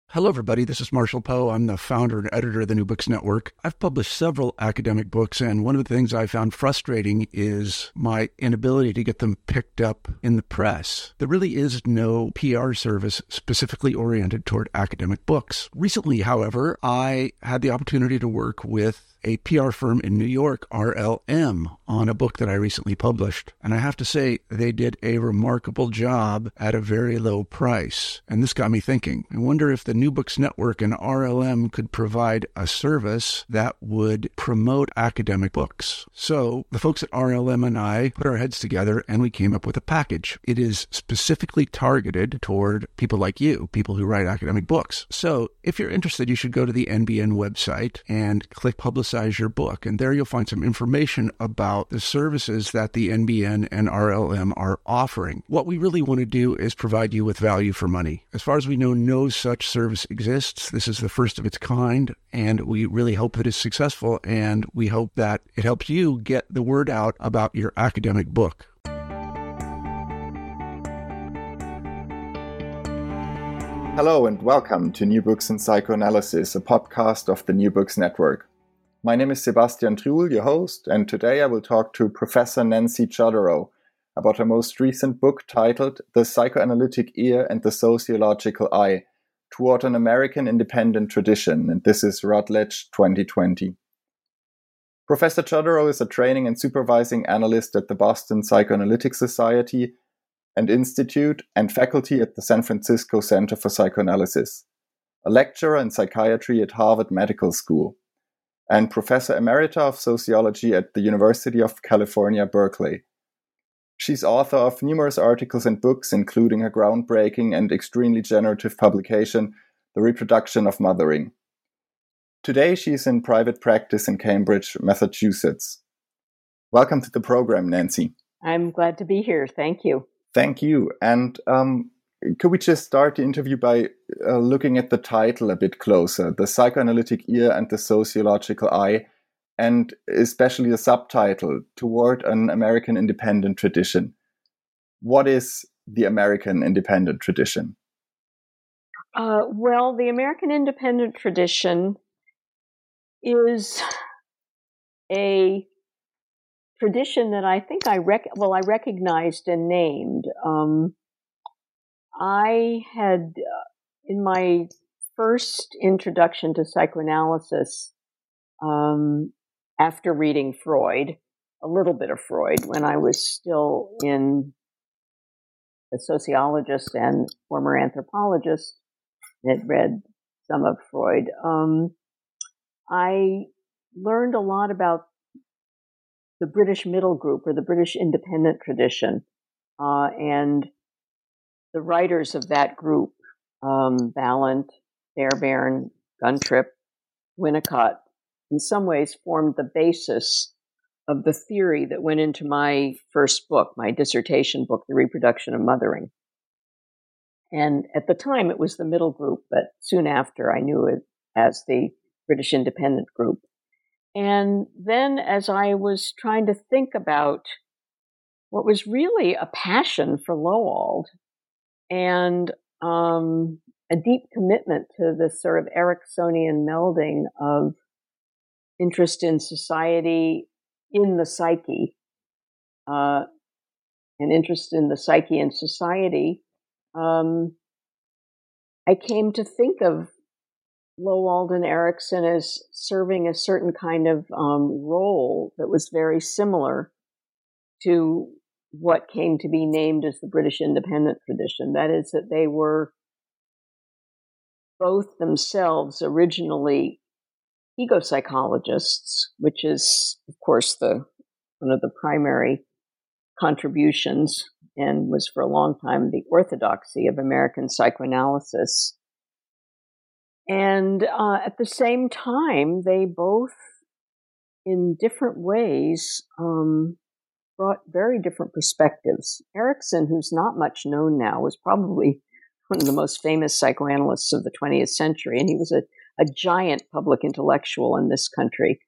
Hello, everybody. This is Marshall Poe. I'm the founder and editor of the New Books Network. I've published several academic books, and one of the things I found frustrating is my inability to get them picked up in the press. There really is no PR service specifically oriented toward academic books. Recently, however, I had the opportunity to work with a PR firm in New York, RLM, on a book that I recently published. And I have to say, they did a remarkable job at a very low price. And this got me thinking. I wonder if the New Books Network and RLM could provide a service that would promote academic books. So the folks at RLM and I put our heads together and we came up with a package. It is specifically targeted toward people like you, people who write academic books. So if you're interested, you should go to the NBN website and click Publicize Your Book. And there you'll find some information about the services that the NBN and RLM are offering. What we really want to do is provide you with value for money. As far as we know, no such service exists. This is the first of its kind, and we really hope that it's successful, and we hope that it helps you get the word out about your academic book. Hello and welcome to New Books in Psychoanalysis, a podcast of the New Books Network. My name is Sebastian Truhl, your host, and today I will talk to Professor Nancy Chodorow about her most recent book titled The Psychoanalytic Ear and the Sociological Eye, Toward an American Independent Tradition, and this is Routledge 2020. Professor Chodorow is a training and supervising analyst at the Boston Psychoanalytic Society and Institute and faculty at the San Francisco Center for Psychoanalysis, a lecturer in psychiatry at Harvard Medical School, and Professor Emerita of Sociology at the University of California, Berkeley. She's author of numerous articles and books, including her groundbreaking and extremely generative publication, The Reproduction of Mothering. Today, she's in private practice in Cambridge, Massachusetts. Welcome to the program, Nancy. I'm glad to be here. Thank you. Thank you. And could we just start the interview by looking at the title a bit closer, The Psychoanalytic Ear and the Sociological Eye, and especially the subtitle, Toward an American Independent Tradition. What is the American Independent Tradition? Well, the American Independent Tradition is a tradition that I think I recognized and named. I had, in my first introduction to psychoanalysis, after reading Freud, a little bit of Freud, when I was still a sociologist and former anthropologist, had read some of Freud, I learned a lot about the British middle group or the British independent tradition, and the writers of that group, Ballant, Fairbairn, Guntrip, Winnicott, in some ways formed the basis of the theory that went into my first book, my dissertation book, The Reproduction of Mothering. And at the time, it was the middle group, but soon after, I knew it as the British independent group. And then as I was trying to think about what was really a passion for Lowald and a deep commitment to this sort of Ericksonian melding of interest in society, in the psyche, and interest in the psyche and society, I came to think of Lowald and Erikson as serving a certain kind of role that was very similar to what came to be named as the British independent tradition. That is, that they were both themselves originally ego psychologists, which is, of course, one of the primary contributions and was for a long time the orthodoxy of American psychoanalysis. And at the same time, they both, in different ways, brought very different perspectives. Erikson, who's not much known now, was probably one of the most famous psychoanalysts of the 20th century, and he was a giant public intellectual in this country.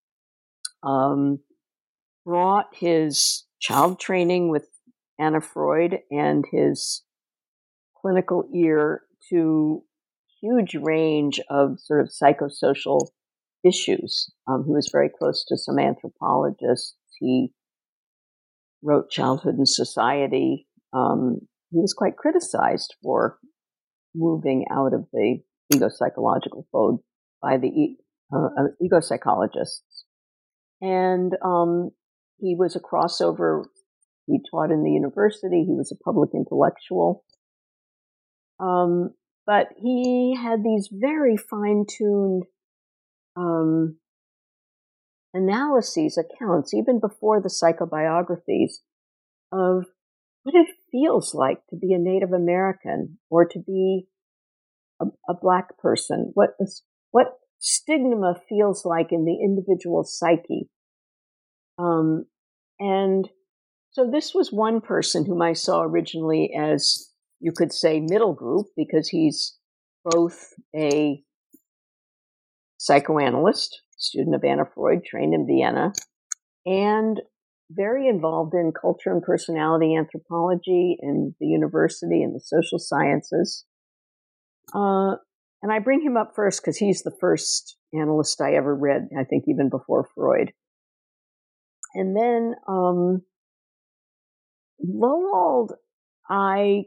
Brought his child training with Anna Freud and his clinical ear to huge range of sort of psychosocial issues. He was very close to some anthropologists. He wrote Childhood and Society. He was quite criticized for moving out of the ego-psychological fold by the ego-psychologists. And he was a crossover. He taught in the university. He was a public intellectual. But he had these very fine-tuned analyses, accounts, even before the psychobiographies, of what it feels like to be a Native American or to be a Black person, what stigma feels like in the individual psyche. And so this was one person whom I saw originally as, you could say, middle group, because he's both a psychoanalyst, student of Anna Freud, trained in Vienna, and very involved in culture and personality anthropology in the university and the social sciences. And I bring him up first because he's the first analyst I ever read, I think even before Freud. And then Lowald, I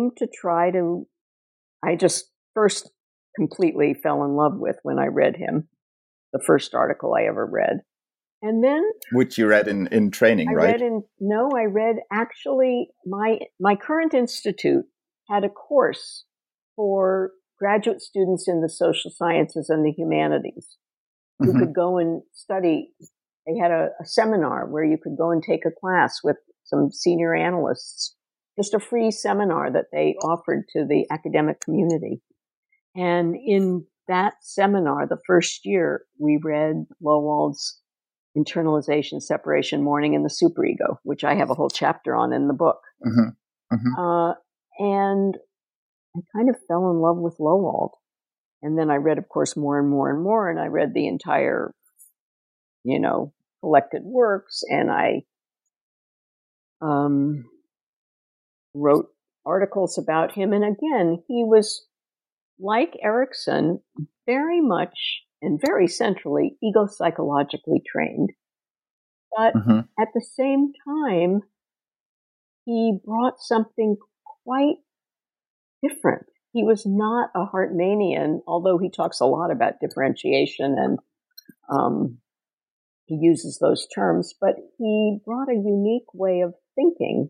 just first completely fell in love with when I read him, the first article I ever read. And then, which you read in training, right? I read actually, my current institute had a course for graduate students in the social sciences and the humanities who could go and study. They had a seminar where you could go and take a class with some senior analysts, just a free seminar that they offered to the academic community. And in that seminar, the first year, we read Lowald's Internalization, Separation, Mourning, and the Superego, which I have a whole chapter on in the book. And I kind of fell in love with Lowald. And then I read, of course, more and more and more, and I read the entire, collected works, and I wrote articles about him. And again, he was, like Erikson, very much and very centrally ego-psychologically trained. But at the same time, he brought something quite different. He was not a Hartmanian, although he talks a lot about differentiation and he uses those terms, but he brought a unique way of thinking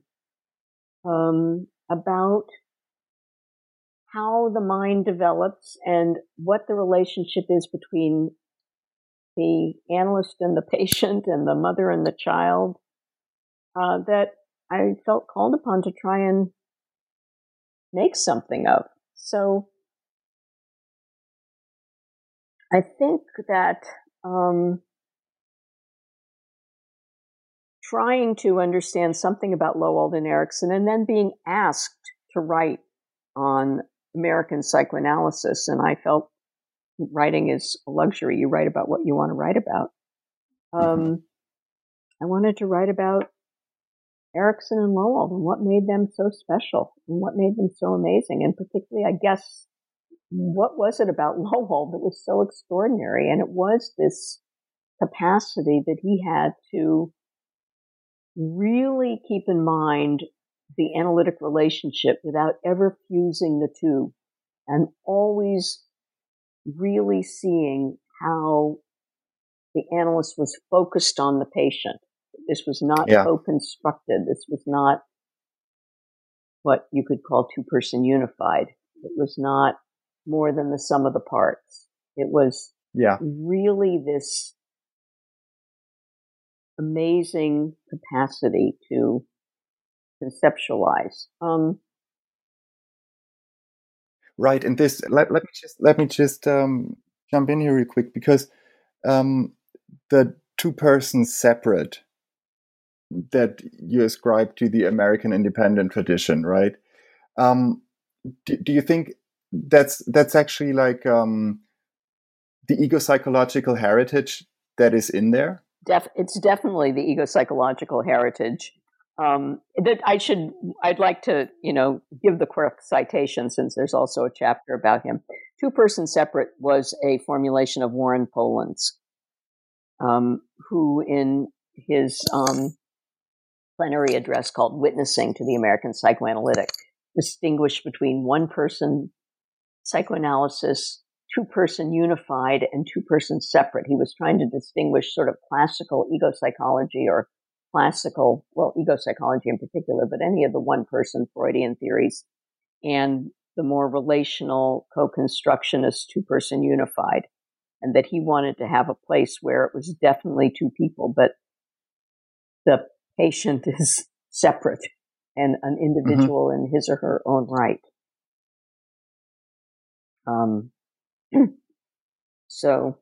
about how the mind develops and what the relationship is between the analyst and the patient and the mother and the child, that I felt called upon to try and make something of. So I think that trying to understand something about Lowald and Erikson and then being asked to write on American psychoanalysis, and I felt writing is a luxury. You write about what you want to write about. I wanted to write about Erikson and Lowald and what made them so special and what made them so amazing. And particularly, I guess, what was it about Lowald that was so extraordinary? And it was this capacity that he had to really keep in mind the analytic relationship without ever fusing the two, and always really seeing how the analyst was focused on the patient. This was not co-constructed. This was not what you could call two-person unified. It was not more than the sum of the parts. It was really this amazing capacity to conceptualize. Right, and this let me just jump in here real quick, because the two persons separate that you ascribe to the American independent tradition, right? Do you think that's actually like the ego-psychological heritage that is in there? It's definitely the ego-psychological heritage. That I'd like to, give the correct citation, since there's also a chapter about him. two-person separate was a formulation of Warren Poland's, who in his plenary address called Witnessing to the American Psychoanalytic distinguished between one-person psychoanalysis, two-person unified, and two-person separate. He was trying to distinguish sort of classical ego psychology or ego psychology in particular, but any of the one-person Freudian theories, and the more relational co-constructionist two-person unified, and that he wanted to have a place where it was definitely two people, but the patient is separate and an individual in his or her own right. So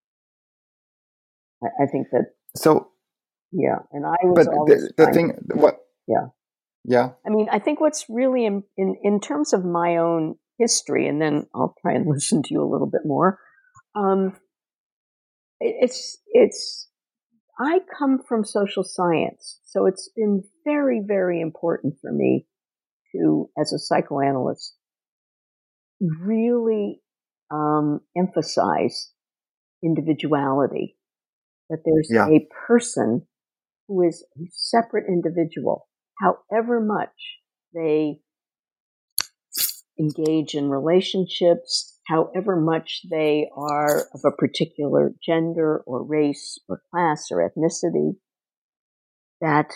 I think that. So. Yeah, and I was always the thing. What? Yeah. I mean, I think what's really in terms of my own history, and then I'll try and listen to you a little bit more. I come from social science, so it's been very, very important for me to, as a psychoanalyst, really emphasize individuality, that there's a person who is a separate individual, however much they engage in relationships, however much they are of a particular gender or race or class or ethnicity, that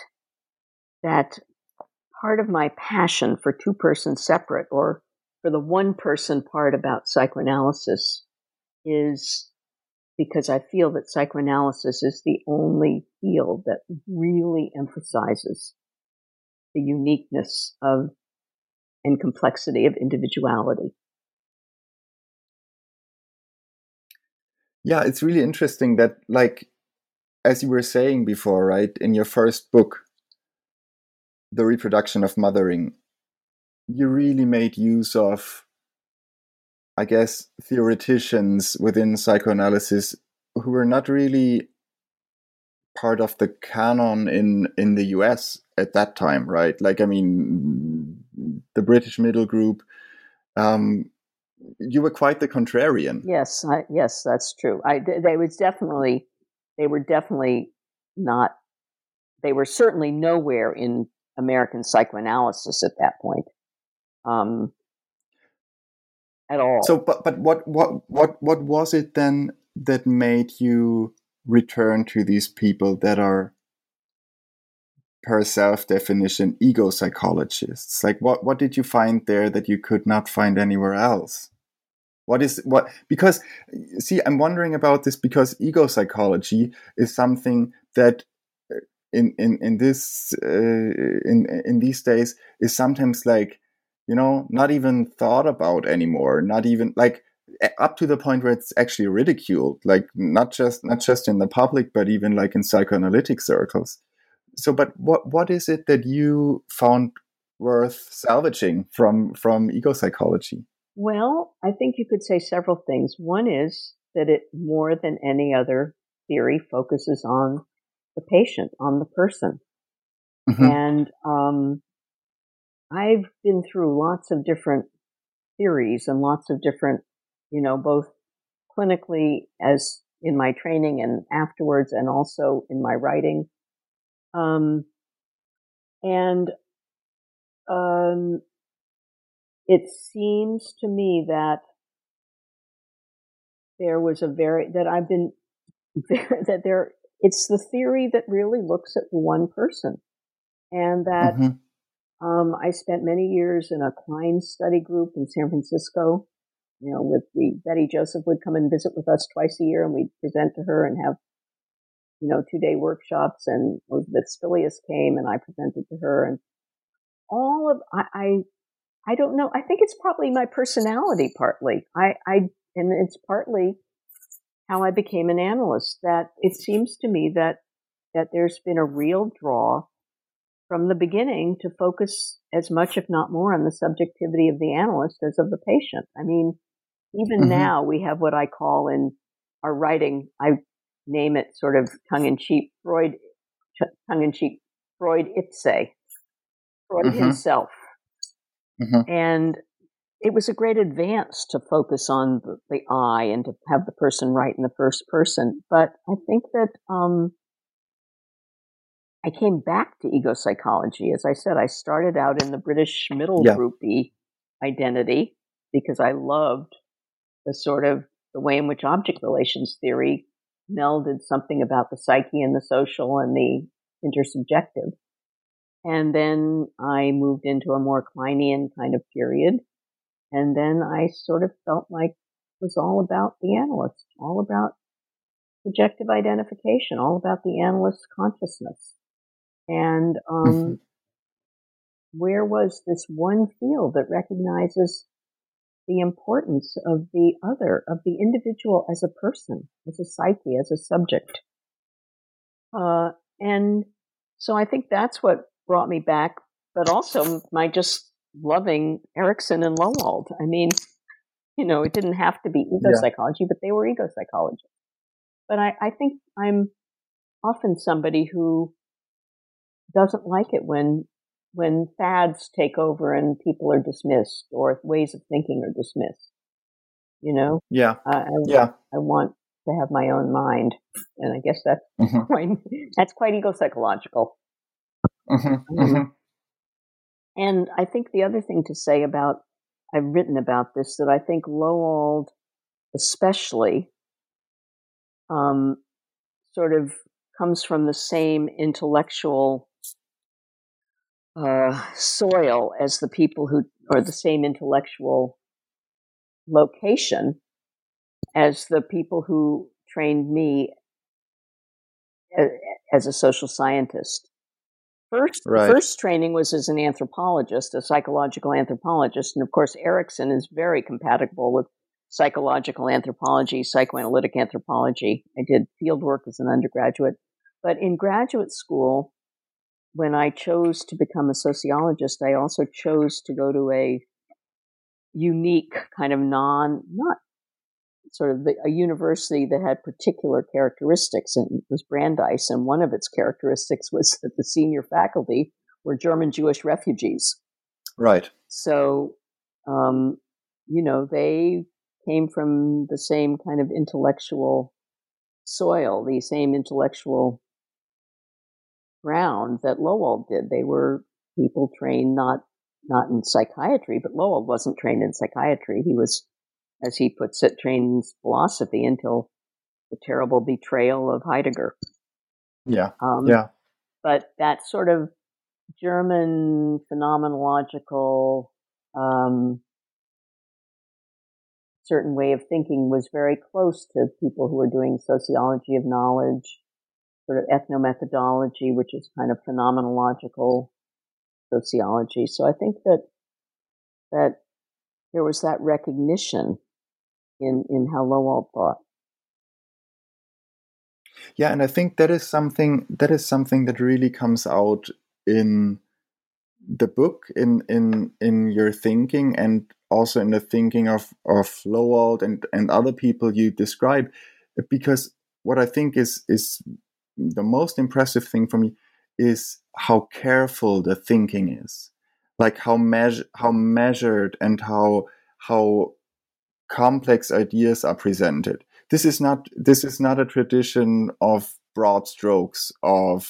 part of my passion for two-person separate, or for the one-person part about psychoanalysis, is because I feel that psychoanalysis is the only field that really emphasizes the uniqueness of and complexity of individuality. Yeah, it's really interesting that, like, as you were saying before, right, in your first book, The Reproduction of Mothering, you really made use of, I guess, theoreticians within psychoanalysis who were not really part of the canon in the US at that time, right? Like, I mean, the British Middle Group, you were quite the contrarian. Yes, yes, that's true. They were definitely not. They were certainly nowhere in American psychoanalysis at that point, at all. So, but what was it then that made you return to these people that are, per self-definition, ego psychologists? Like, what did you find there that you could not find anywhere else? Because, see, I'm wondering about this because ego psychology is something that in these days is sometimes, like, you know, not even thought about anymore, not even, like, up to the point where it's actually ridiculed, like not just in the public, but even like in psychoanalytic circles. So, but what is it that you found worth salvaging from ego psychology? Well, I think you could say several things. One is that it, more than any other theory, focuses on the patient, on the person. And I've been through lots of different theories and lots of different, you know, both clinically as in my training and afterwards, and also in my writing. It seems to me that it's the theory that really looks at one person, and that I spent many years in a Klein study group in San Francisco. You know, Betty Joseph would come and visit with us twice a year, and we'd present to her and have, you know, 2-day workshops. And Elizabeth Spilius came, and I presented to her, and I don't know. I think it's probably my personality partly. And it's partly how I became an analyst, that it seems to me that there's been a real draw from the beginning to focus as much, if not more, on the subjectivity of the analyst as of the patient. I mean, even now we have what I call in our writing, I name it sort of tongue-in-cheek Freud ipse, Freud himself. And it was a great advance to focus on the I and to have the person write in the first person. But I think that I came back to ego psychology. As I said, I started out in the British middle groupy identity because I loved the way in which object relations theory melded something about the psyche and the social and the intersubjective. And then I moved into a more Kleinian kind of period. And then I sort of felt like it was all about the analyst, all about subjective identification, all about the analyst's consciousness. And where was this one field that recognizes the importance of the other, of the individual as a person, as a psyche, as a subject? And so I think that's what brought me back, but also my just loving Erikson and Lowald. I mean, it didn't have to be ego psychology, but they were ego psychologists. But I think I'm often somebody who doesn't like it when fads take over and people are dismissed or ways of thinking are dismissed. Yeah. I want to have my own mind, and I guess that's quite ego psychological. And I think the other thing to say I've written about this, that I think Lowald especially sort of comes from the same intellectual soil as the people or the same intellectual location as the people who trained me as a social scientist. First training was as an anthropologist, a psychological anthropologist. And of course, Erikson is very compatible with psychological anthropology, psychoanalytic anthropology. I did field work as an undergraduate. But in graduate school, when I chose to become a sociologist, I also chose to go to a unique kind of a university that had particular characteristics, and it was Brandeis, and one of its characteristics was that the senior faculty were German Jewish refugees. Right. So, they came from the same kind of intellectual soil, the same intellectual ground that Lowald did. They were people trained not in psychiatry, but Lowald wasn't trained in psychiatry. He was, as he puts it, trained in philosophy until the terrible betrayal of Heidegger. Yeah. But that sort of German phenomenological certain way of thinking was very close to people who were doing sociology of knowledge, sort of ethnomethodology, which is kind of phenomenological sociology. So I think that there was that recognition in how Lowald thought. Yeah, and I think that is something that really comes out in the book, in your thinking, and also in the thinking of Lowald and other people you describe. Because what I think is the most impressive thing for me is how careful the thinking is, like how measured and how complex ideas are presented. This is not a tradition of broad strokes, of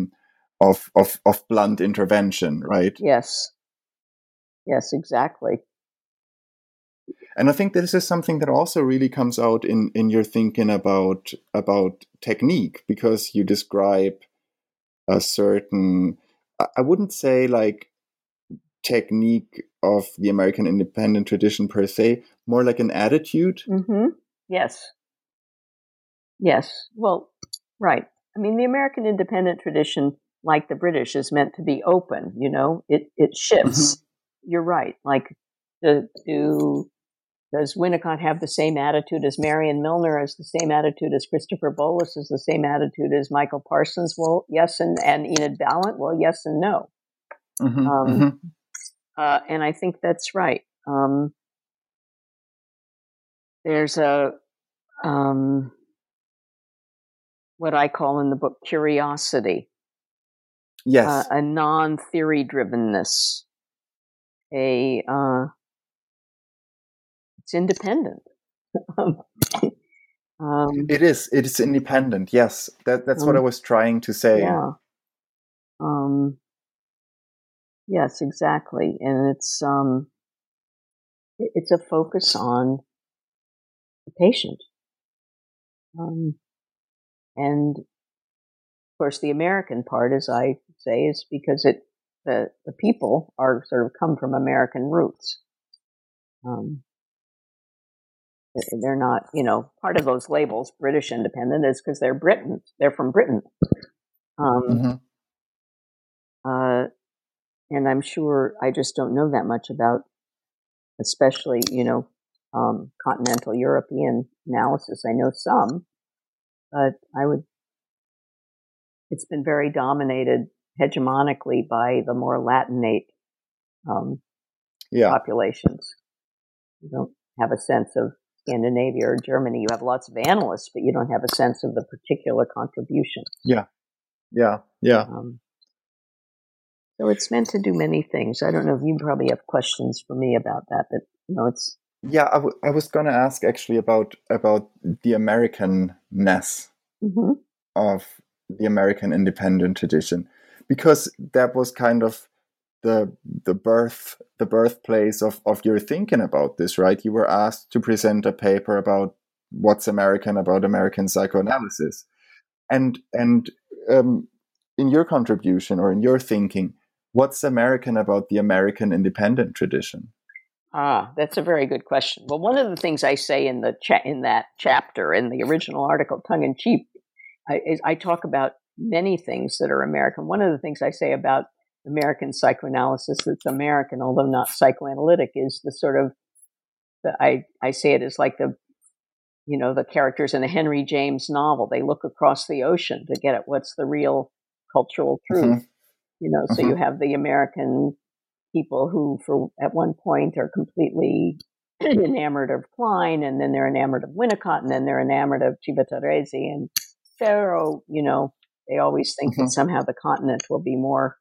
blunt intervention, right? Yes, exactly. And I think this is something that also really comes out in your thinking about technique, because you describe a certain, I wouldn't say like technique of the American independent tradition per se, more like an attitude. Mm-hmm. Yes. Well, right. I mean, the American independent tradition, like the British, is meant to be open. It shifts. Mm-hmm. You're right. Like, does Winnicott have the same attitude as Marion Milner, as the same attitude as Christopher Bolus, as the same attitude as Michael Parsons? Well, yes, and Enid Ballant? Well, yes and no. Mm-hmm. And I think that's right. There's what I call in the book curiosity. Yes. A non-theory drivenness, a It's independent. It is. It is independent. Yes, that's what I was trying to say. Yeah. Yes, exactly, and it's a focus on the patient, and of course the American part, as I say, is because the people are sort of come from American roots. They're not, part of those labels, British independent, is because they're Britain. They're from Britain. And I'm sure I just don't know that much about, especially, continental European analysis. I know some, but it's been very dominated hegemonically by the more Latinate populations. You don't have a sense of Scandinavia or Germany. You have lots of analysts, but you don't have a sense of the particular contribution. Yeah. So it's meant to do many things. I don't know if you probably have questions for me about that, but it's. Yeah, I was going to ask actually about the Americanness of the American independent tradition, because that was kind of the birthplace of your thinking about this, right? You were asked to present a paper about what's American about American psychoanalysis, and in your contribution or in your thinking, what's American about the American independent tradition? That's a very good question. Well, one of the things I say in that chapter, in the original article, tongue in cheek, I talk about many things that are American. One of the things I say about American psychoanalysis that's American, although not psychoanalytic, is the sort of, I say it is like the characters in a Henry James novel. They look across the ocean to get at what's the real cultural truth. So you have the American people who, at one point, are completely enamored of Klein, and then they're enamored of Winnicott, and then they're enamored of Civitarese and Ferro. They always think that somehow the continent will be more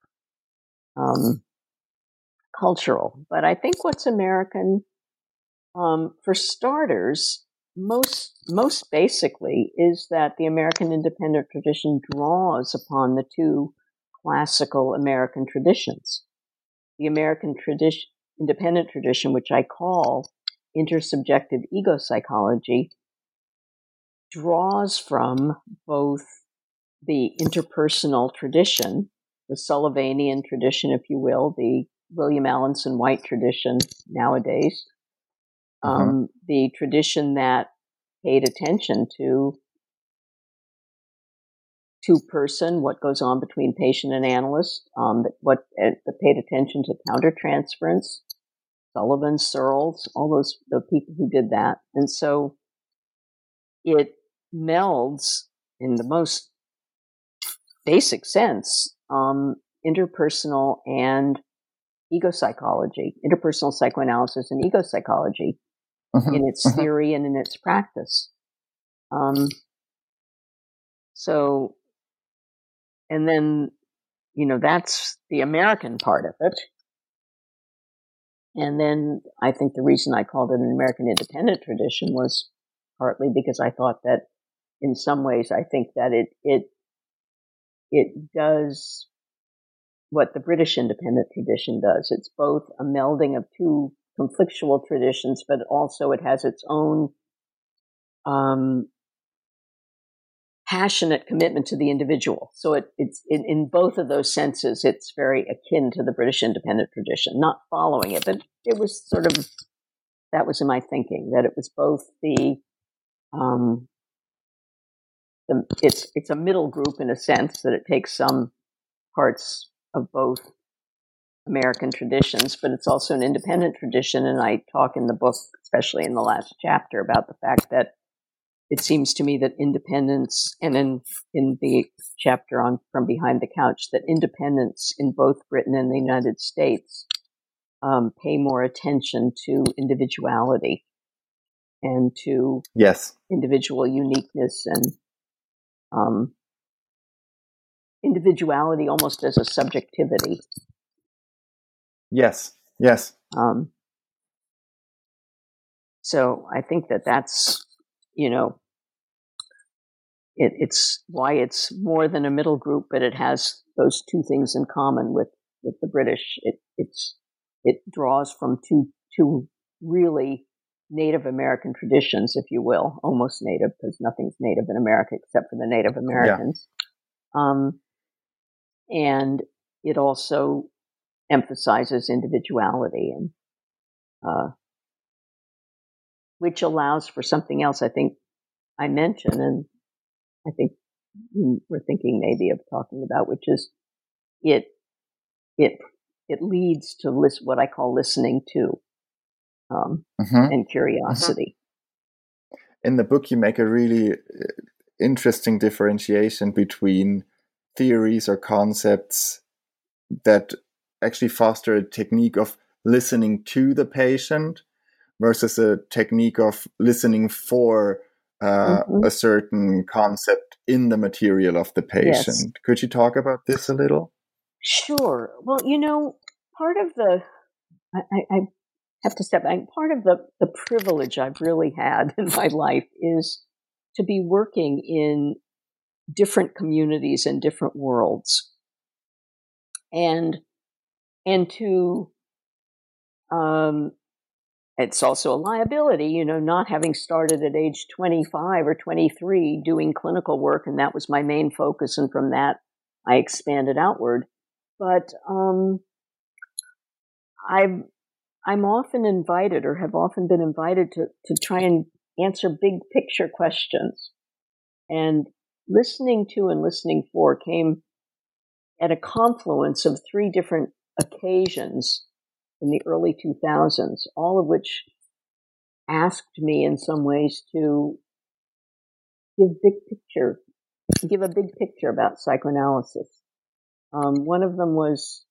cultural. But I think what's American, for starters, most basically, is that the American independent tradition draws upon the two classical American traditions. The American independent tradition, which I call intersubjective ego psychology, draws from both the interpersonal tradition, the Sullivanian tradition, if you will, the William Alanson White tradition nowadays, the tradition that paid attention to two-person, what goes on between patient and analyst, that paid attention to countertransference, Sullivan, Searles, all the people who did that. And so it melds, in the most basic sense, interpersonal and ego psychology, interpersonal psychoanalysis and ego psychology in its theory and in its practice. And then, that's the American part of it. And then I think the reason I called it an American independent tradition was partly because I thought that in some ways I think that it does what the British independent tradition does. It's both a melding of two conflictual traditions, but also it has its own passionate commitment to the individual. So it's in both of those senses, it's very akin to the British independent tradition, not following it, but it was sort of, that was in my thinking, that it was both it's a middle group in a sense, that it takes some parts of both American traditions, but it's also an independent tradition. And I talk in the book, especially in the last chapter, about the fact that it seems to me that independence, and in the chapter on From Behind the Couch, that independence in both Britain and the United States pay more attention to individuality and to individual uniqueness and individuality almost as a subjectivity. Yes. So I think that's, it's why it's more than a middle group, but it has those two things in common with the British. It draws from two really Native American traditions, if you will, almost native, because nothing's native in America except for the Native Americans. Yeah. And it also emphasizes individuality, and which allows for something else I think I mentioned, and I think we're thinking maybe of talking about, which is it leads to what I call listening to, and curiosity. In the book, you make a really interesting differentiation between theories or concepts that actually foster a technique of listening to the patient versus a technique of listening for a certain concept in the material of the patient. Yes. Could you talk about this a little? Sure. Well, part of I have to step back. Part of the privilege I've really had in my life is to be working in different communities and different worlds, and to it's also a liability, not having started at age 25 or 23 doing clinical work, and that was my main focus, and from that I expanded outward. But I'm often invited, or have often been invited, to try and answer big picture questions. And listening to and listening for came at a confluence of 3 different occasions in the early 2000s, all of which asked me in some ways to give a big picture about psychoanalysis. One of them was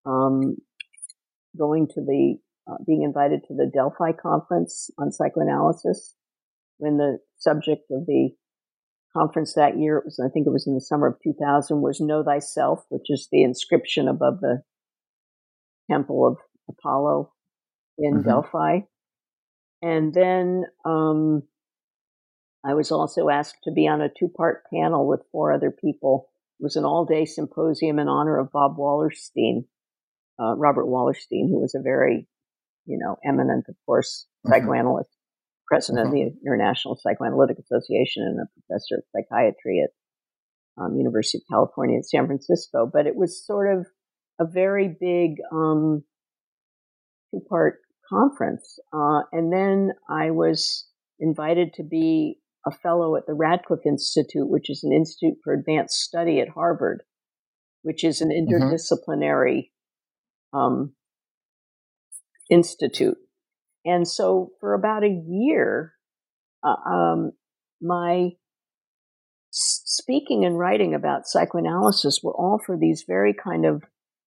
being invited to the Delphi conference on psychoanalysis, when the subject of the conference that year, I think it was in the summer of 2000, was Know Thyself, which is the inscription above the Temple of Apollo in Delphi. And then I was also asked to be on a 2-part panel with 4 other people. It was an all-day symposium in honor of Bob Wallerstein, Robert Wallerstein, who was a very, eminent, of course, psychoanalyst, president of the International Psychoanalytic Association, and a professor of psychiatry at University of California at San Francisco. But it was sort of a very big 2-part conference. And then I was invited to be a fellow at the Radcliffe Institute, which is an institute for advanced study at Harvard, which is an interdisciplinary institute. And so for about a year, my speaking and writing about psychoanalysis were all for these very kind of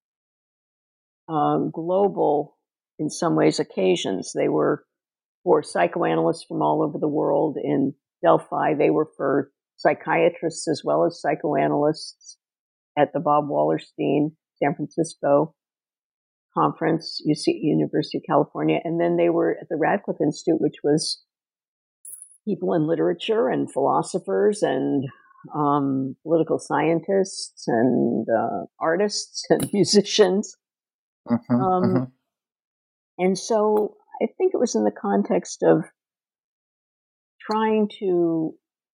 global, in some ways, occasions. They were for psychoanalysts from all over the world in Delphi. They were for psychiatrists as well as psychoanalysts at the Bob Wallerstein San Francisco conference, University of California. And then they were at the Radcliffe Institute, which was people in literature and philosophers and political scientists and artists and musicians. And so I think it was in the context of trying to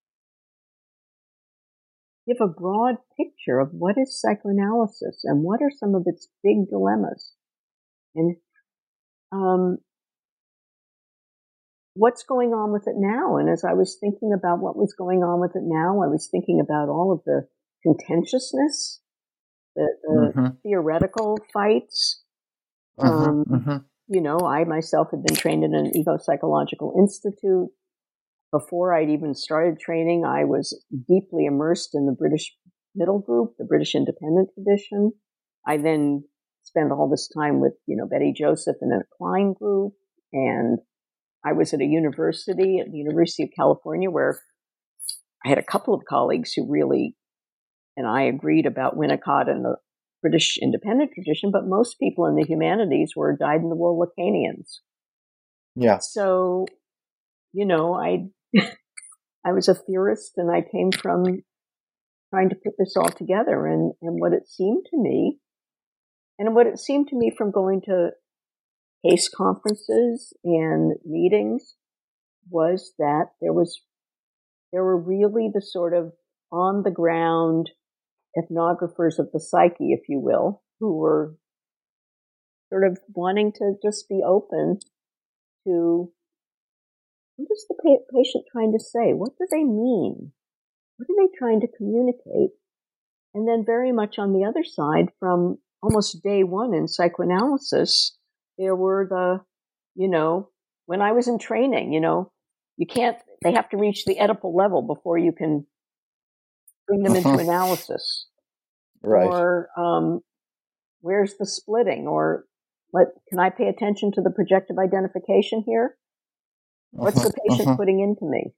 give a broad picture of what is psychoanalysis and what are some of its big dilemmas, and what's going on with it now. And as I was thinking about what was going on with it now, I was thinking about all of the contentiousness, the theoretical fights. I myself had been trained in an ego-psychological institute. Before I'd even started training, I was deeply immersed in the British middle group, the British independent tradition. I then spent all this time with, Betty Joseph in a Klein group. And I was at the University of California, where I had a couple of colleagues who really, and I agreed about Winnicott and the British independent tradition, but most people in the humanities were dyed-in-the-wool Lacanians. Yeah. So I I was a theorist, and I came from trying to put this all together, and what it seemed to me, from going to case conferences and meetings, was that there were really the sort of on the ground ethnographers of the psyche, if you will, who were sort of wanting to just be open to, what is the patient trying to say? What do they mean? What are they trying to communicate? And then very much on the other side, from almost day one in psychoanalysis, there were when I was in training, they have to reach the Oedipal level before you can bring them into analysis. Right. Or where's the splitting? Or can I pay attention to the projective identification here? What's the patient putting into me?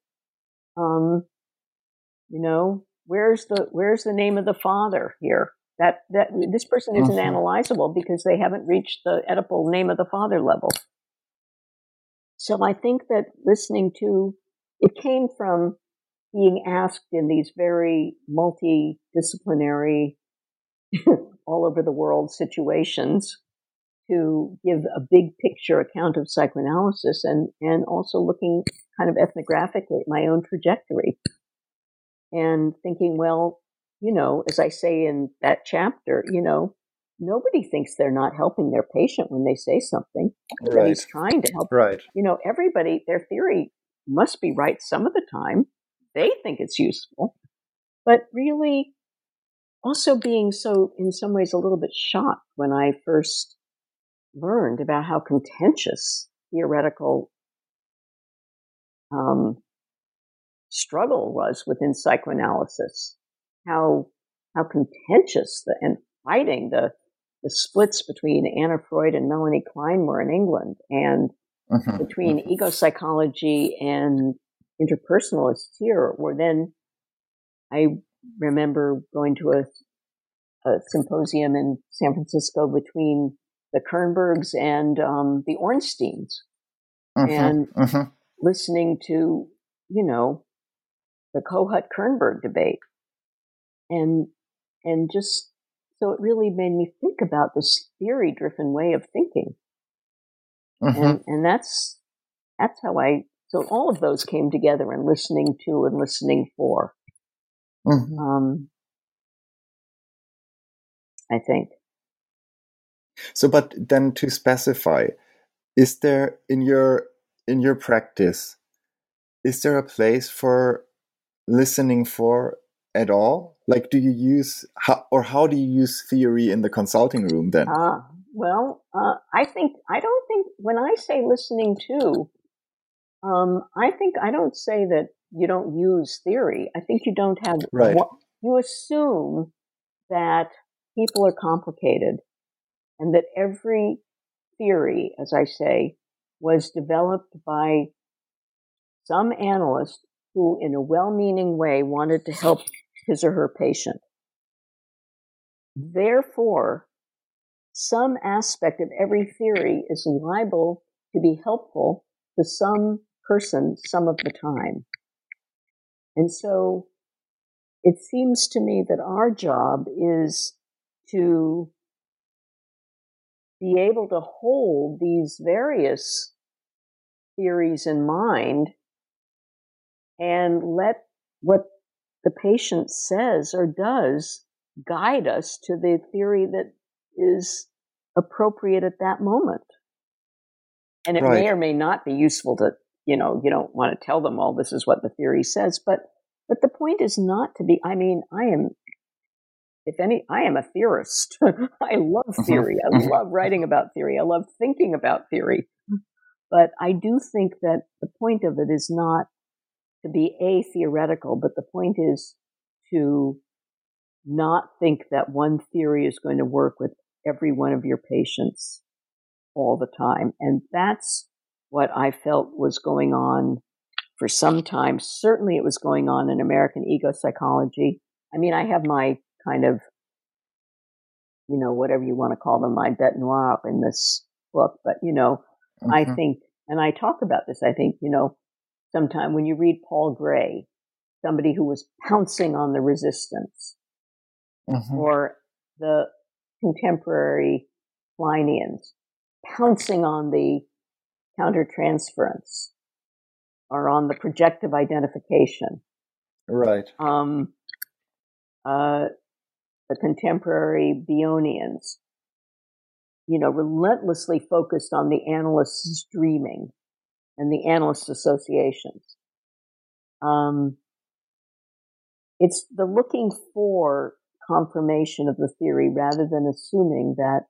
Where's the name of the father here? That this person isn't analyzable because they haven't reached the Oedipal name of the father level. So I think that it came from being asked in these very multidisciplinary, all over the world situations to give a big picture account of psychoanalysis, and also looking kind of ethnographically at my own trajectory and thinking, well, as I say in that chapter, nobody thinks they're not helping their patient when they say something. Everybody's trying to help. Right. Everybody, their theory must be right some of the time. They think it's useful. But really, also being so, in some ways, a little bit shocked when I first learned about how contentious theoretical struggle was within psychoanalysis. How contentious and fighting the splits between Anna Freud and Melanie Klein were in England, and between ego psychology and interpersonalists here. Or then I remember going to a symposium in San Francisco between the Kernbergs and the Ornsteins, and listening to the Kohut-Kernberg debate, and just so it really made me think about this theory-driven way of thinking, and that's how so all of those came together in listening to and listening for. I think. So, but then to specify, is there in your practice, is there a place for listening for at all? Like, do you use how do you use theory in the consulting room then? I don't think when I say listening to, I don't say that you don't use theory. I think you don't have, you assume that people are complicated and that every theory, as I say, was developed by some analyst who, in a well-meaning way, wanted to help his or her patient. Therefore, some aspect of every theory is liable to be helpful to some person some of the time. And so it seems to me that our job is to be able to hold these various theories in mind and let what the patient says or does guide us to the theory that is appropriate at that moment. And it may or may not be useful to, you don't want to tell them, all this is what the theory says, but the point is not to be, I am a theorist. I love theory. I love writing about theory. I love thinking about theory. But I do think that the point of it is not to be theoretical, but the point is to not think that one theory is going to work with every one of your patients all the time. And that's what I felt was going on for some time. Certainly it was going on in American ego psychology. I have my kind of, whatever you want to call them, my bête noire in this book. But, I think, and I talk about this, I think, sometime when you read Paul Gray, somebody who was pouncing on the resistance, or the contemporary Kleinians pouncing on the countertransference or on the projective identification. Right. The contemporary Bionians, relentlessly focused on the analyst's dreaming and the analyst's associations. It's the looking for confirmation of the theory rather than assuming that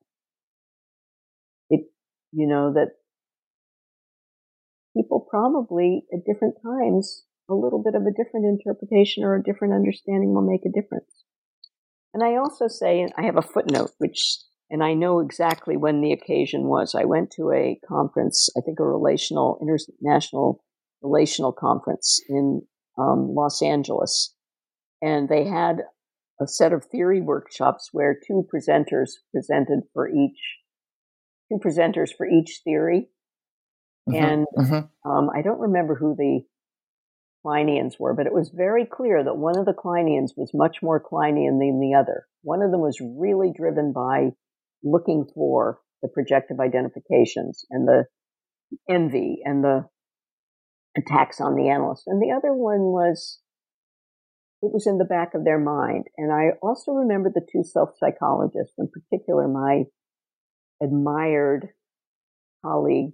that people probably at different times, a little bit of a different interpretation or a different understanding will make a difference. And I also say, I have a footnote, and I know exactly when the occasion was. I went to a conference, I think international relational conference in Los Angeles, and they had a set of theory workshops where two presenters for each theory. And I don't remember who the Kleinians were, but it was very clear that one of the Kleinians was much more Kleinian than the other. One of them was really driven by looking for the projective identifications and the envy and the attacks on the analyst. And the other one it was in the back of their mind. And I also remember the two self-psychologists, in particular my admired colleague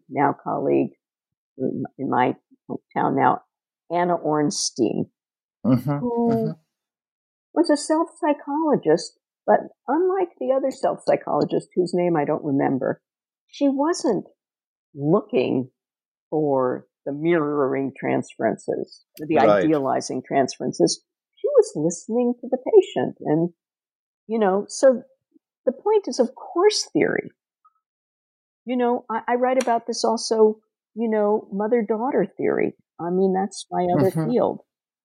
in my hometown now, Anna Ornstein, who was a self-psychologist, but unlike the other self-psychologist, whose name I don't remember, she wasn't looking for the mirroring transferences, the idealizing transferences. She was listening to the patient. And, so the point is, of course, theory. I write about this also, mother-daughter theory. I mean, that's my other field.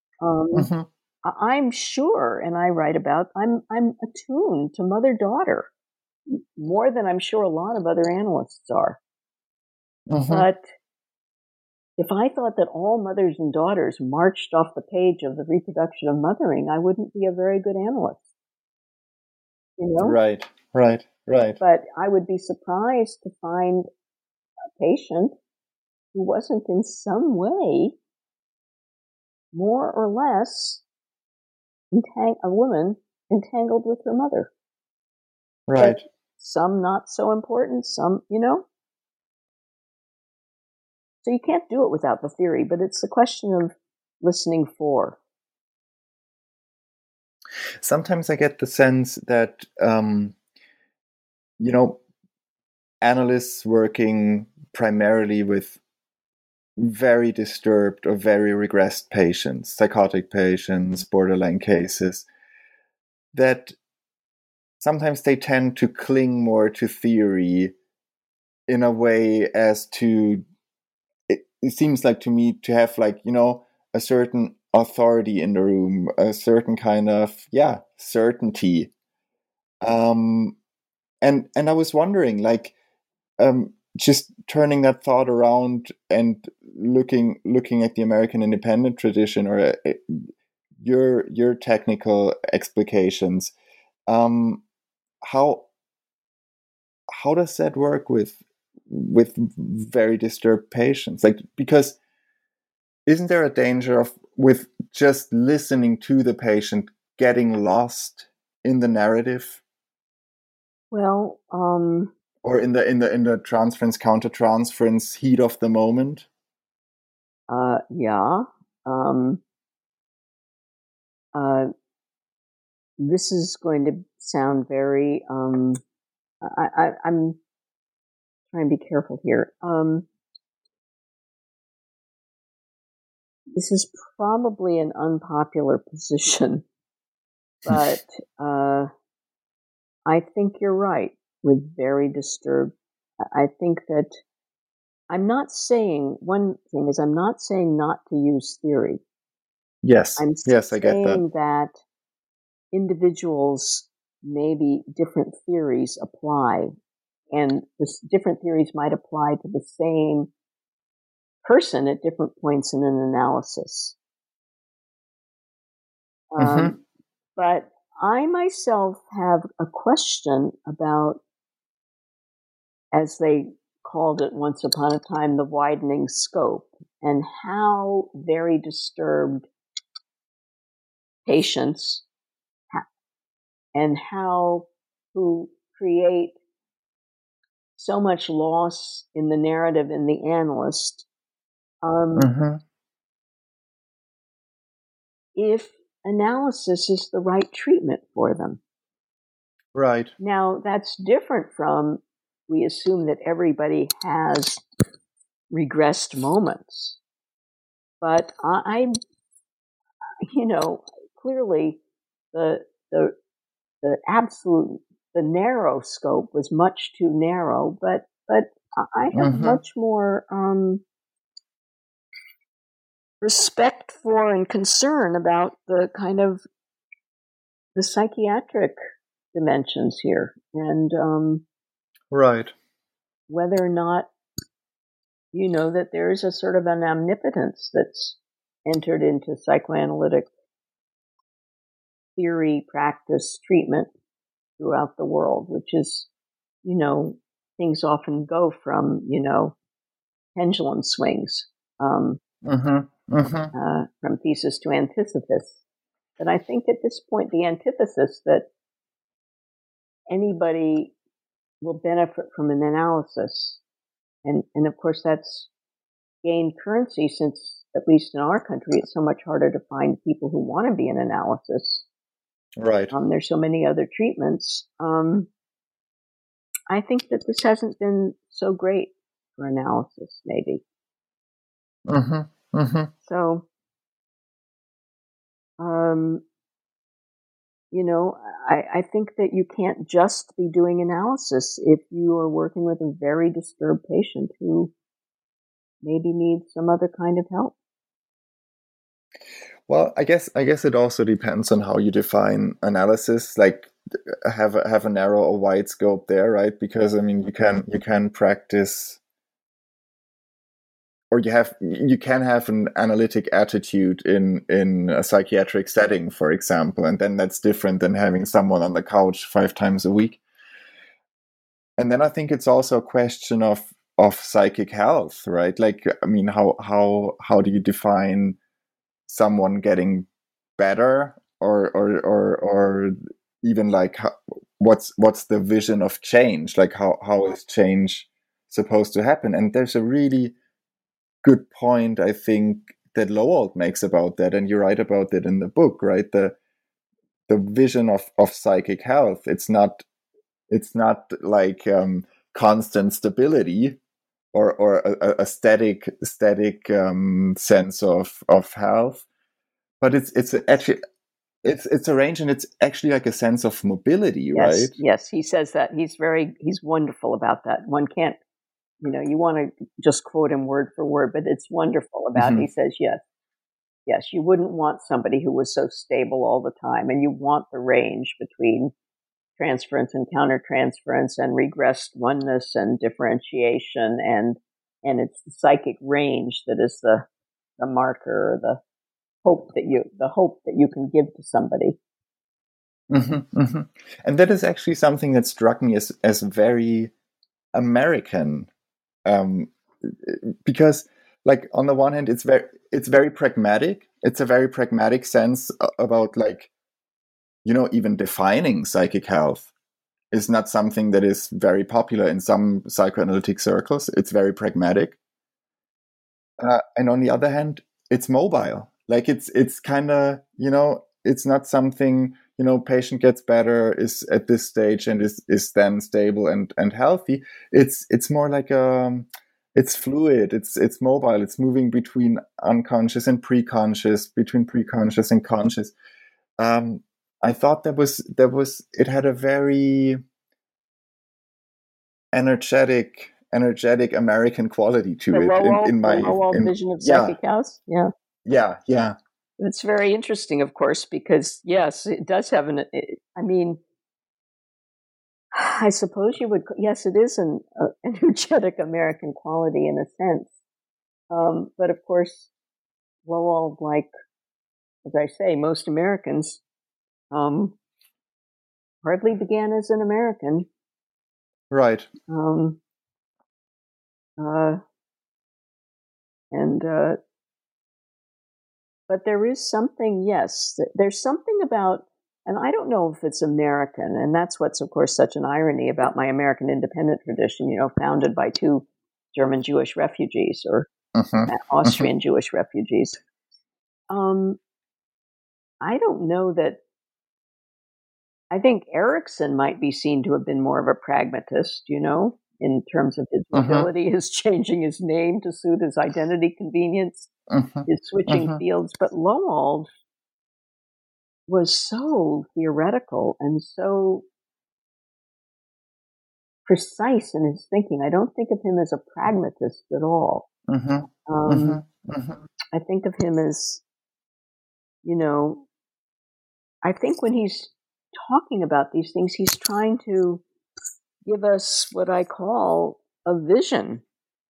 I'm sure, and I write about, I'm attuned to mother-daughter more than I'm sure a lot of other analysts are. But if I thought that all mothers and daughters marched off the page of the reproduction of mothering, I wouldn't be a very good analyst. Right. But I would be surprised to find a patient who wasn't in some way more or less a woman entangled with her mother. Right. But some not so important, some, So you can't do it without the theory, but it's a question of listening for. Sometimes I get the sense that, analysts working primarily with very disturbed or very regressed patients, psychotic patients, borderline cases, that sometimes they tend to cling more to theory in a way as to, it seems like to me to have a certain authority in the room, a certain kind of, certainty. And I was wondering, just turning that thought around and looking at the American independent tradition or your technical explications, how does that work with very disturbed patients? Because isn't there a danger with just listening to the patient getting lost in the narrative? Well, or in the transference countertransference heat of the moment? This is going to sound very. I'm trying to be careful here. This is probably an unpopular position, but I think you're right with very disturbed. I think that I'm not saying not to use theory. Yes. Yes, I get that. I'm saying that individuals, maybe different theories apply, and different theories might apply to the same person at different points in an analysis. But I myself have a question about, as they called it once upon a time, the widening scope, and how very disturbed patients and how who create so much loss in the narrative in the analyst, if analysis is the right treatment for them. Right. Now, that's different from, we assume that everybody has regressed moments. But clearly the narrow scope was much too narrow, but I have much more respect for and concern about the kind of the psychiatric dimensions here, and right, whether or not that there is a sort of an omnipotence that's entered into psychoanalytic theory, practice, treatment throughout the world, which is, things often go from, pendulum swings, from thesis to antithesis. But I think at this point, the antithesis that anybody will benefit from an analysis, and of course that's gained currency since, at least in our country, it's so much harder to find people who want to be in analysis. Right. There's so many other treatments. I think that this hasn't been so great for analysis, maybe. So, I think that you can't just be doing analysis if you are working with a very disturbed patient who maybe needs some other kind of help. Well, I guess it also depends on how you define analysis. Like, have a narrow or wide scope there, right? Because you can practice, or you can have an analytic attitude in a psychiatric setting, for example, and then that's different than having someone on the couch 5 times a week. And then I think it's also a question of psychic health, right? Like, how do you define someone getting better, or even like what's the vision of change? Like, how is change supposed to happen? And there's a really good point, I think, that Lowold makes about that, and you write about it in the book, right? The vision of psychic health, it's not like constant stability or a static sense of health, but it's actually it's a range, and it's actually like a sense of mobility, right? Yes, he says that. He's wonderful about that. One can't, you want to just quote him word for word, but it's wonderful about it. He says, yes, you wouldn't want somebody who was so stable all the time, and you want the range between transference and countertransference and regressed oneness and differentiation, and it's the psychic range that is the marker, or the hope that you can give to somebody. And that is actually something that struck me as very American, because, like, on the one hand, it's very pragmatic. It's a very pragmatic sense about, like, even defining psychic health is not something that is very popular in some psychoanalytic circles. It's very pragmatic. And on the other hand, it's mobile. Like, it's kind of, it's not something, patient gets better, is at this stage, and is then stable and healthy. It's more like it's fluid, it's mobile, it's moving between unconscious and preconscious, between preconscious and conscious. I thought it had a very energetic American quality to it. In my vision of psychic health. Yeah. It's very interesting, of course, because yes, it does have I suppose you would. Yes, it is an energetic American quality in a sense. But of course, Lowell, like, as I say, most Americans, hardly began as an American. Right. But there is something, yes, there's something about, and I don't know if it's American, and that's what's, of course, such an irony about my American independent tradition, founded by two German Jewish refugees or Austrian Jewish refugees. I don't know that. I think Erickson might be seen to have been more of a pragmatist, in terms of his mobility, his changing his name to suit his identity convenience, his switching fields. But Lowell was so theoretical and so precise in his thinking. I don't think of him as a pragmatist at all. I think of him as, I think when he's talking about these things, he's trying to give us what I call a vision.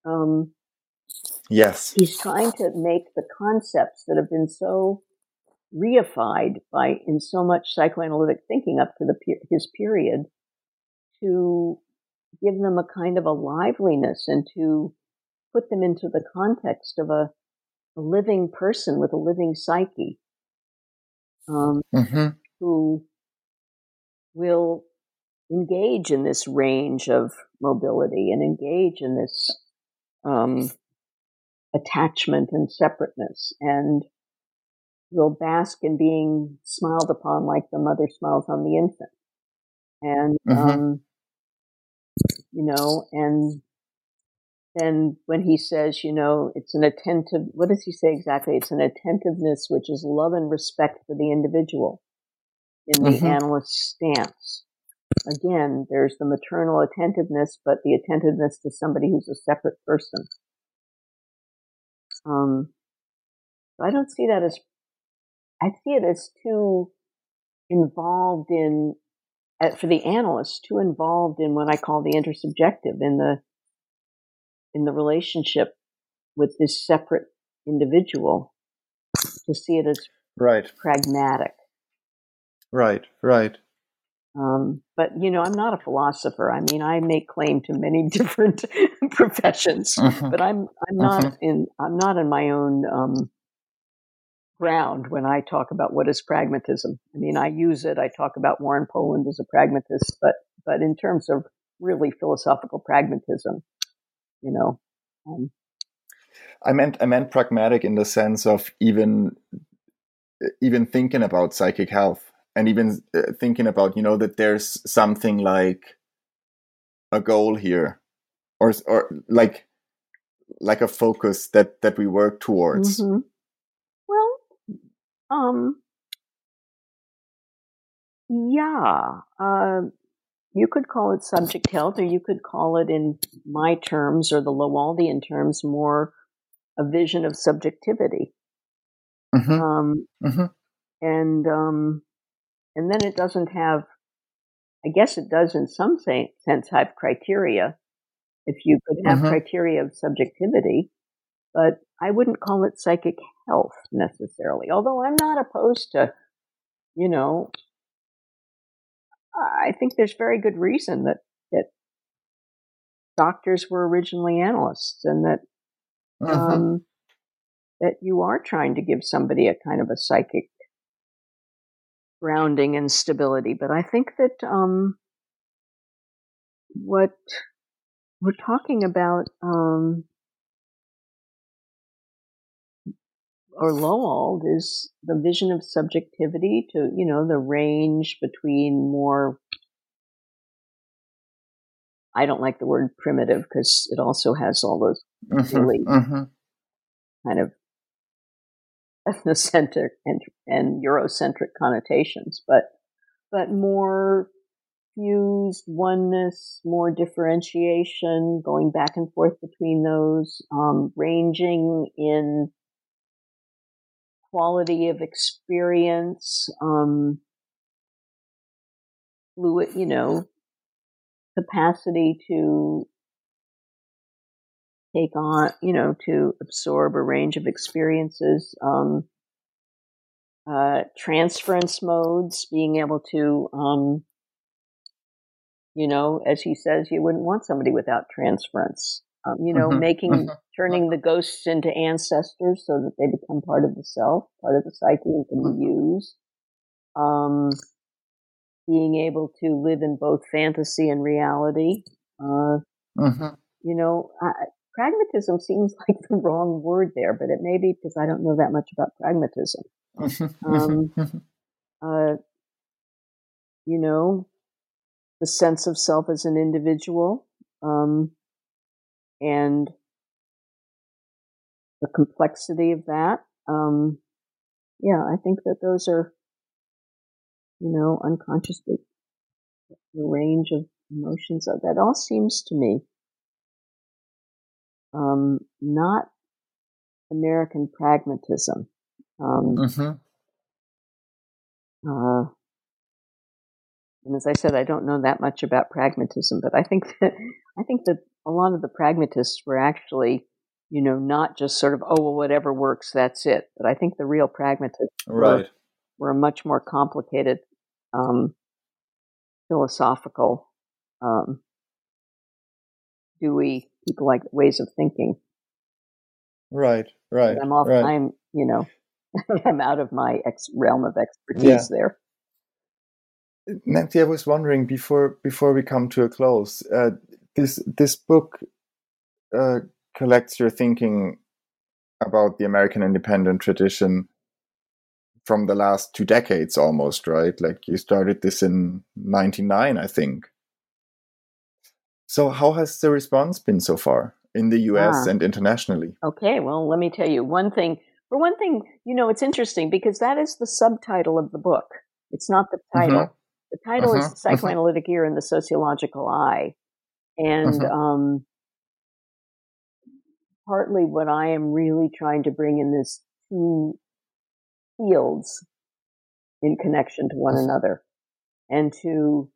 Yes. He's trying to make the concepts that have been so reified in so much psychoanalytic thinking up to his period, to give them a kind of a liveliness and to put them into the context of a living person with a living psyche, who will engage in this range of mobility and engage in this attachment and separateness, and will bask in being smiled upon like the mother smiles on the infant. And, and then when he says, it's an attentive, what does he say exactly? It's an attentiveness which is love and respect for the individual in the analyst's stance. Again, there's the maternal attentiveness, but the attentiveness to somebody who's a separate person. I don't see that as, I see it as too involved in, for the analyst, too involved in what I call the intersubjective, in the relationship with this separate individual, to see it as pragmatic. Right. But I'm not a philosopher. I mean, I make claim to many different professions, but I'm not in my own ground when I talk about what is pragmatism. I mean, I use it. I talk about Warren Poland as a pragmatist, but in terms of really philosophical pragmatism, I meant pragmatic in the sense of even thinking about psychic health, and even thinking about, that there's something like a goal here, or like a focus that we work towards. Well, yeah. You could call it subject health, or you could call it, in my terms or the Lowaldian terms, more a vision of subjectivity. And then it doesn't have, I guess it does in some sense have criteria, if you could have criteria of subjectivity, but I wouldn't call it psychic health necessarily, although I'm not opposed to, I think there's very good reason that doctors were originally analysts, and that that you are trying to give somebody a kind of a psychic grounding and stability. But I think that what we're talking about, or Lowell, is the vision of subjectivity to, the range between more, I don't like the word primitive because it also has all those really kind of ethnocentric and Eurocentric connotations, but more fused oneness, more differentiation, going back and forth between those, ranging in quality of experience, fluid, capacity to take on, to absorb a range of experiences, transference modes, being able to, as he says, you wouldn't want somebody without transference. Turning the ghosts into ancestors so that they become part of the self, part of the psyche, and can be used. Being able to live in both fantasy and reality. Pragmatism seems like the wrong word there, but it may be because I don't know that much about pragmatism. The sense of self as an individual, and the complexity of that. I think that those are, unconsciously the range of emotions. That all seems to me not American pragmatism. And as I said, I don't know that much about pragmatism, but I think that a lot of the pragmatists were actually, not just sort of, oh, well, whatever works, that's it. But I think the real pragmatists were a much more complicated, philosophical, Dewey, people like ways of thinking. Right. I'm I'm out of my realm of expertise there. Nancy, I was wondering before we come to a close, this book collects your thinking about the American independent tradition from the last 2 decades almost, right? Like you started this in 1999, I think. So how has the response been so far in the US and internationally? Okay, well, let me tell you one thing. For one thing, it's interesting because that is the subtitle of the book. It's not the title. The title is The Psychoanalytic Ear and the Sociological Eye. And partly what I am really trying to bring in is 2 fields in connection to one another, and to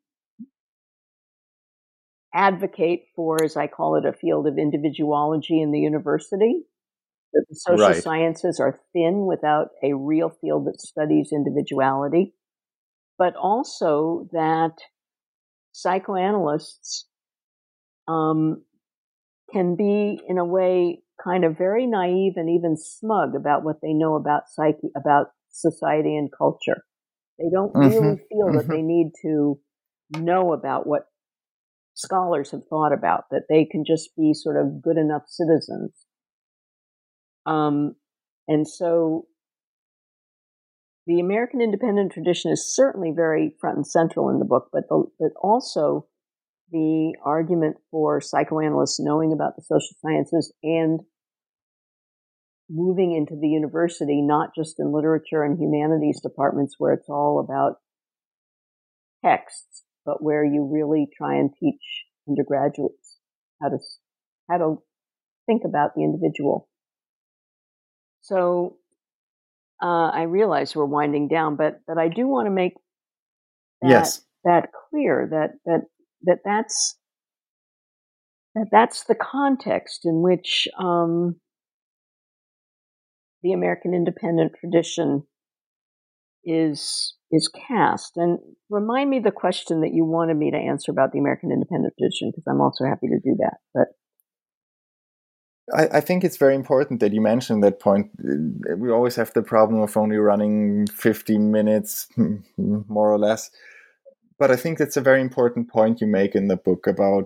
advocate for, as I call it, a field of individuology in the university. That the social sciences are thin without a real field that studies individuality, but also that psychoanalysts can be, in a way, kind of very naive and even smug about what they know about psyche, about society and culture. They don't really feel that they need to know about what scholars have thought about, that they can just be sort of good enough citizens. And so the American independent tradition is certainly very front and central in the book, but also the argument for psychoanalysts knowing about the social sciences and moving into the university, not just in literature and humanities departments where it's all about texts, but where you really try and teach undergraduates how to think about the individual. So I realize we're winding down, but I do want to make that clear that's the context in which the American independent tradition is cast. And remind me the question that you wanted me to answer about the American independent tradition, because I'm also happy to do that. But I think it's very important that you mentioned that point. We always have the problem of only running 15 minutes, more or less. But I think that's a very important point you make in the book about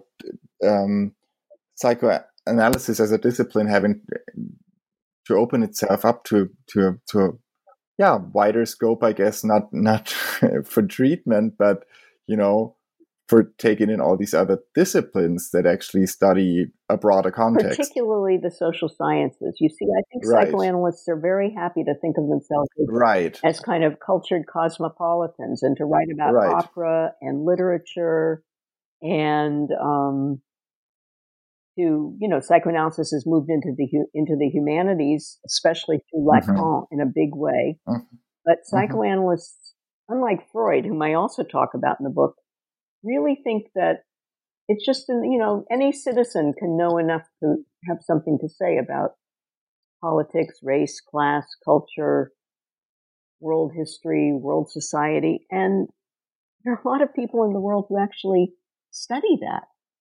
psychoanalysis as a discipline having to open itself up to a wider scope, I guess, not for treatment, but, for taking in all these other disciplines that actually study a broader context. Particularly the social sciences. You see, I think psychoanalysts are very happy to think of themselves as kind of cultured cosmopolitans and to write about opera and literature and psychoanalysis has moved into the humanities, especially through Lacan in a big way. But psychoanalysts, unlike Freud, whom I also talk about in the book, really think that it's just, any citizen can know enough to have something to say about politics, race, class, culture, world history, world society. And there are a lot of people in the world who actually study that.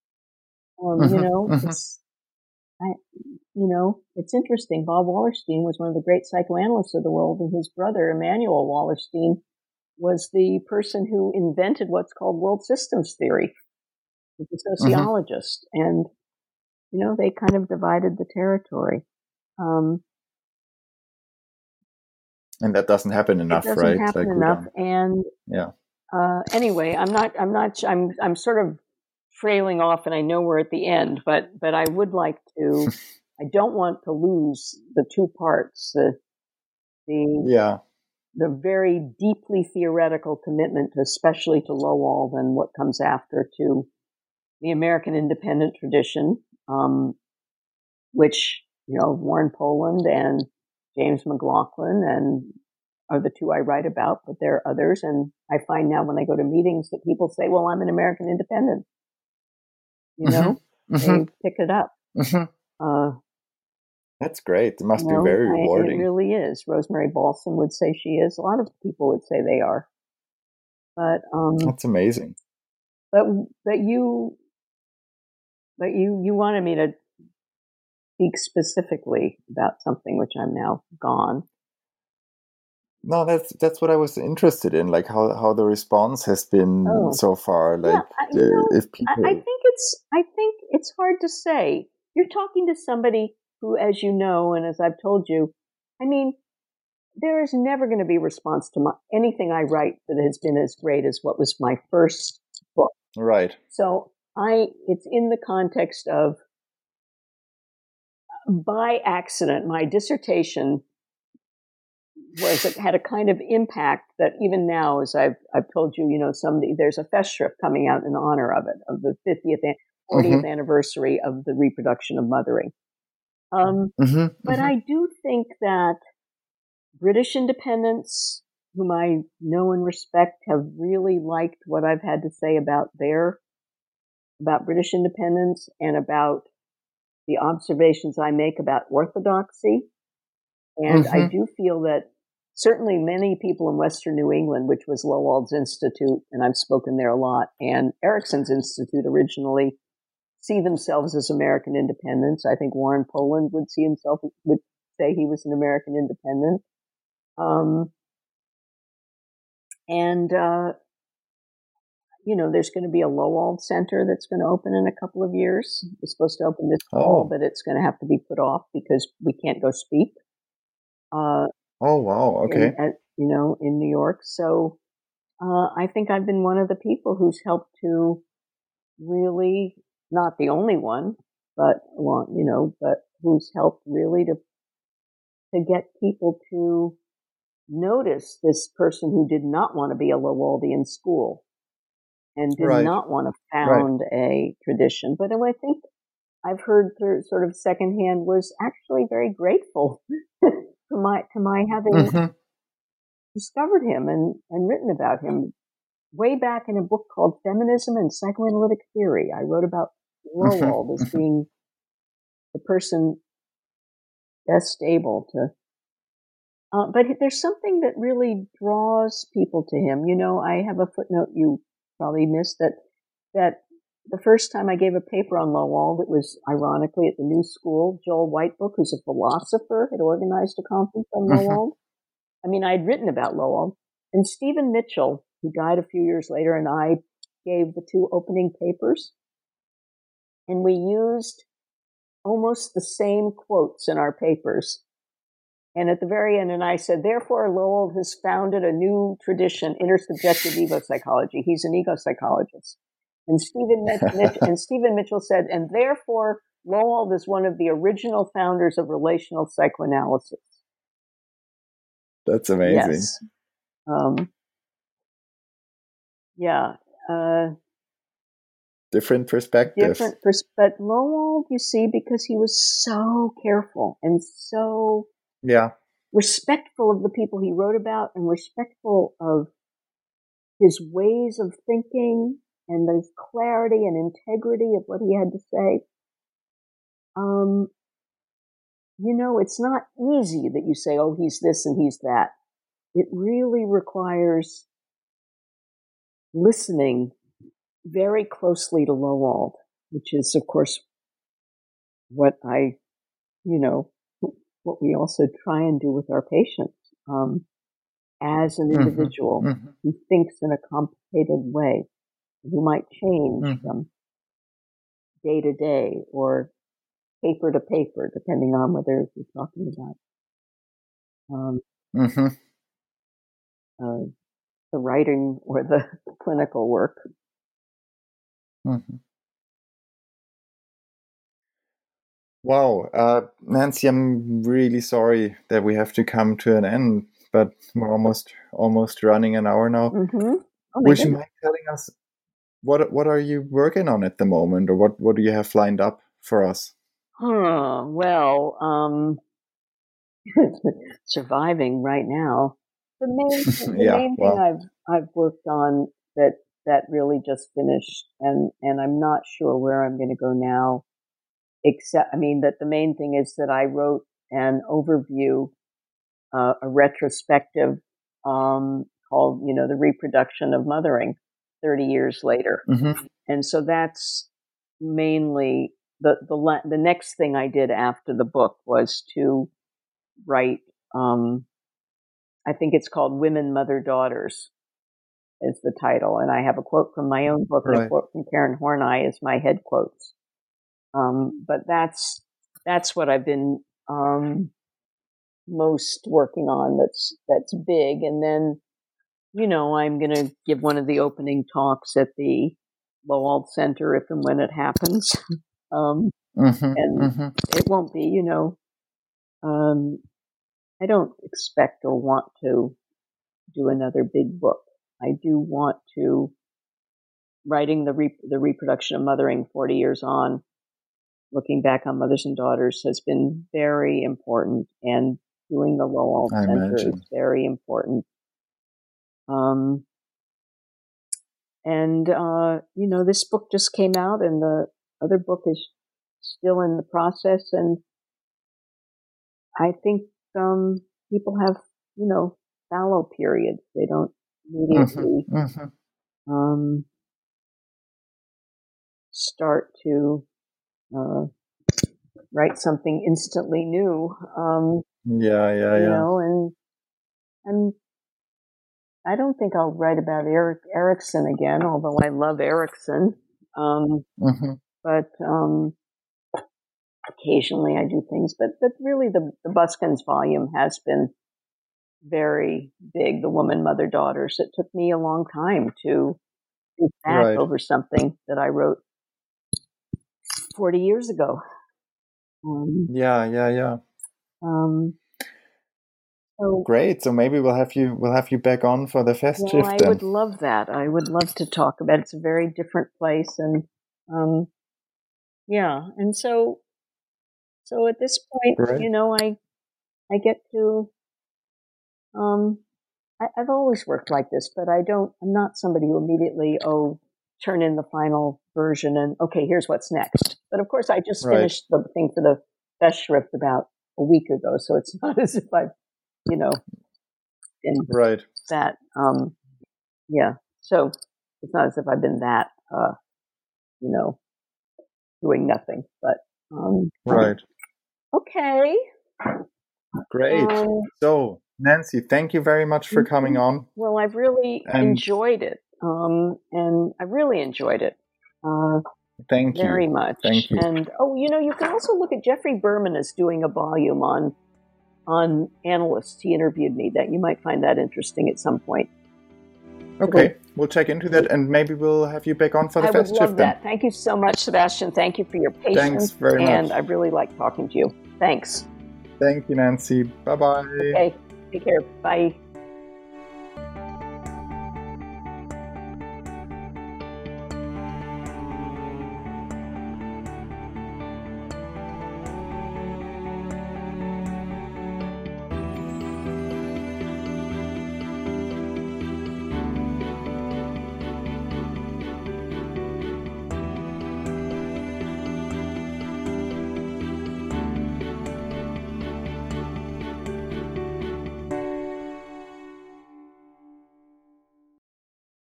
It's interesting. Bob Wallerstein was one of the great psychoanalysts of the world, and his brother, Emanuel Wallerstein, was the person who invented what's called world systems theory. He's a sociologist, and they kind of divided the territory. And that doesn't happen enough, right? It doesn't happen enough. And anyway, I'm sort of trailing off, and I know we're at the end, but I would like to. I don't want to lose the two parts. The very deeply theoretical commitment, especially to Lowell, and what comes after, to the American independent tradition, which Warren Poland and James McLaughlin and are the two I write about, but there are others. And I find now when I go to meetings that people say, "Well, I'm an American independent." They pick it up. That's great. It must be very rewarding. It really is. Rosemary Balson would say she is. A lot of people would say they are. But that's amazing. But you wanted me to speak specifically about something which I'm now gone. No, that's what I was interested in, like how the response has been so far. Like, if people, I think it's hard to say. You're talking to somebody who, as you know, and as I've told you, there is never going to be a response to anything I write that has been as great as what was my first book. Right. So it's in the context of, by accident, my dissertation had a kind of impact that even now, as I've told you, there's a festschrift coming out in honor of it, of the 40th anniversary of the reproduction of mothering. But I do think that British independents, whom I know and respect, have really liked what I've had to say about British independence and about the observations I make about orthodoxy. And I do feel that certainly many people in Western New England, which was Lowell's Institute, and I've spoken there a lot, and Erickson's Institute originally, see themselves as American independents. I think Warren Poland would say he was an American independent. There's going to be a Lowell Center that's going to open in a couple of years. It's supposed to open this fall, but it's going to have to be put off because we can't go speak. Oh, wow. Okay. In New York. So I think I've been one of the people who's helped to really, not the only one, but who's helped really to get people to notice this person who did not want to be a Lowellian school and did not want to found a tradition. But I think I've heard through sort of secondhand was actually very grateful to my having discovered him and written about him way back in a book called Feminism and Psychoanalytic Theory. I wrote about Lowell as being the person best able to. But there's something that really draws people to him. I have a footnote you probably missed that the first time I gave a paper on Lowell, that was ironically at the New School, Joel Whitebook, who's a philosopher, had organized a conference on Lowell. I'd written about Lowell, and Stephen Mitchell, who died a few years later, and I gave the two opening papers, and we used almost the same quotes in our papers. And at the very end, and I said, therefore, Lowell has founded a new tradition, intersubjective ego psychology. He's an ego psychologist. And Stephen Mitchell said, and therefore, Lowell is one of the original founders of relational psychoanalysis. That's amazing. Yes. Different perspectives. But Lowell, you see, because he was so careful and so respectful of the people he wrote about and respectful of his ways of thinking and there's clarity and integrity of what he had to say. It's not easy that you say, oh, he's this and he's that. It really requires listening very closely to Lowald, which is, of course, what what we also try and do with our patients. As an individual who thinks in a complicated way, who might change from day to day or paper to paper, depending on whether you're talking about the writing or the clinical work. Wow, Nancy, I'm really sorry that we have to come to an end, but we're almost running an hour now. Would you mind telling us what are you working on at the moment, or what do you have lined up for us? Well, surviving right now. The main thing I've worked on that really just finished, and I'm not sure where I'm going to go now. Except, that the main thing is that I wrote an overview, a retrospective called, The Reproduction of Mothering, 30 years later. And so that's mainly the next thing I did after the book was to write, I think it's called Women, Mother, Daughters is the title. And I have a quote from my own book and a quote from Karen Horney as my head quotes. But that's what I've been most working on. That's big. And then, I'm going to give one of the opening talks at the Lowald Center if and when it happens. It won't be, I don't expect or want to do another big book. I do want to, writing the Reproduction of Mothering 40 years on, looking back on Mothers and Daughters has been very important, and doing the Lowald Center is very important. This book just came out, and the other book is still in the process, and I think people have, fallow periods. They don't immediately start to write something instantly new. And I don't think I'll write about Erik Erikson again, although I love Erikson. But occasionally I do things, but really the Buskins volume has been very big. The Woman, Mother, Daughters. It took me a long time to think back over something that I wrote 40 years ago. So great. So maybe we'll have you back on for the fest shift. I would love that. I would love to talk about it. It's a very different place, and and so at this point, I get to I've always worked like this, but I'm not somebody who immediately turn in the final version and okay, here's what's next. But of course, I just finished the thing for the Festschrift about a week ago, so it's not as if I've been that. So it's not as if I've been that doing nothing. But okay, great. So Nancy, thank you very much for coming on. Well, I've really enjoyed it. And I really enjoyed it. Thank you very much. Thank you. And you can also look at Jeffrey Berman is doing a volume on analysts. He interviewed me. That you might find that interesting at some point. Okay, we'll check into that, and maybe we'll have you back on for the fest shift. I would love that. Thank you so much, Sebastian. Thank you for your patience. Thanks very much. And I really like talking to you. Thanks. Thank you, Nancy. Bye-bye. Okay, take care. Bye.